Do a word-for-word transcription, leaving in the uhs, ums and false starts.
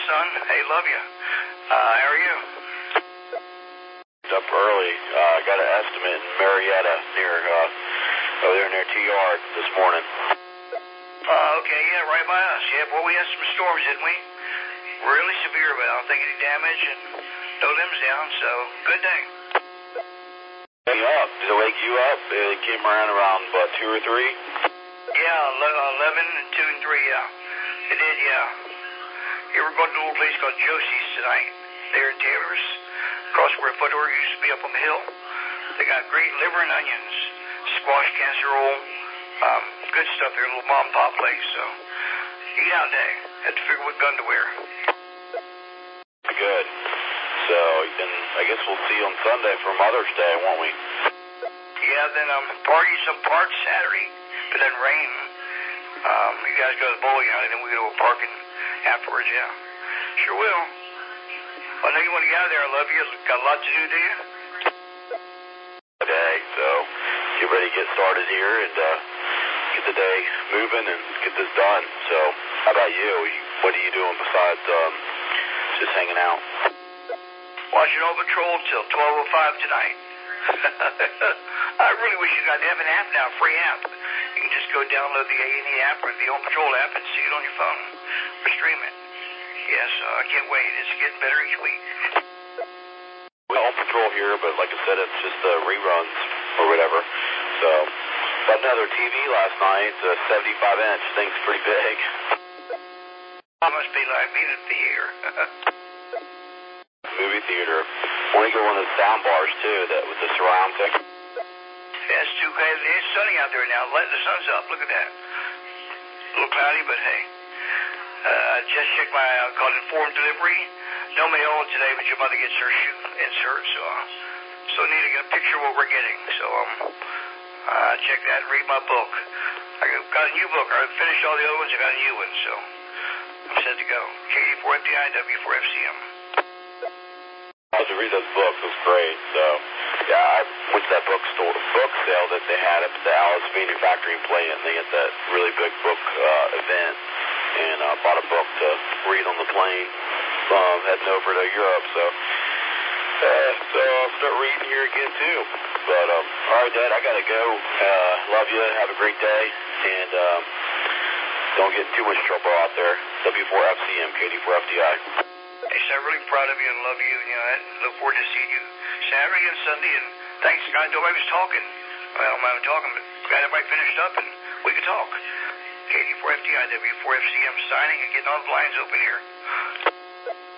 son. Hey, love you. Uh, how are you? Up early. Uh, got an estimate in Marietta near, uh, over there near T R this morning. Uh, okay, yeah, right by us. Yeah, boy, we had some storms, didn't we? Really severe, but I don't think any damage and no limbs down, so good day. Wake up. Did it wake you up? It came around around, what, two or three? Yeah, eleven and two and three, yeah. It did, yeah. Here we're going to a little place called Josie's tonight. There in Taylor's. Across where Foothor used to be up on the hill. They got great liver and onions, squash casserole, um, good stuff there, a little mom and pop place, so eat out day. Had to figure what gun to wear. Good. So, then I guess we'll see you on Sunday for Mother's Day, won't we? Yeah, then um, party some park Saturday, if it doesn't rain. Um, you guys go to the bowling alley, then we go to a parking afterwards, yeah. Sure will. I know you want to get out of there. I love you. Got a lot to do, do you? Day, so get ready to get started here and uh, get the day moving and get this done. So, how about you? What are you doing besides um, just hanging out? Watching All Patrol till twelve oh five tonight. I really wish you guys have an app now, free app. You can just go download the A and E app or the All Patrol app and see it on your phone or stream it. Yes, uh, I can't wait. It's getting better each week. We're on patrol here, but like I said, it's just uh, reruns or whatever. So, got another T V last night, a seventy-five inch. Thing's pretty big. It must be like being at the theater. Movie theater. Want to get one of those sound bars too, that with the surround thing. Yeah, it's too crazy. It's sunny out there now. Let the sun's up. Look at that. A little cloudy, but hey. Uh, just checked my, uh, called informed delivery. No mail today, but your mother gets her shoe insert, so, uh, so need to get a picture of what we're getting. So, um, uh, check that and read my book. I got a new book. I finished all the other ones. I got a new one, so I'm set to go. K D four F D I, W four F C M. I was to read those books. It was great. So, yeah, I went to that bookstore, book sale that they had up at the Alice Manufacturing Plant, and they had that really big book uh, event. And I uh, bought a book to read on the plane, um, heading over to Europe. So, uh, so I'll start reading here again too. But um, all right, Dad, I gotta go. Uh, love you. Have a great day, and um, don't get in too much trouble out there. W four F C M, K D four F D I. Hey, so I'm really proud of you and love you. You know, I look forward to seeing you Saturday and Sunday. And thanks, God, nobody was talking. Well, I'm not talking, but glad everybody finished up and we could talk. K D four F D I, W four F C M signing and getting all the blinds open here.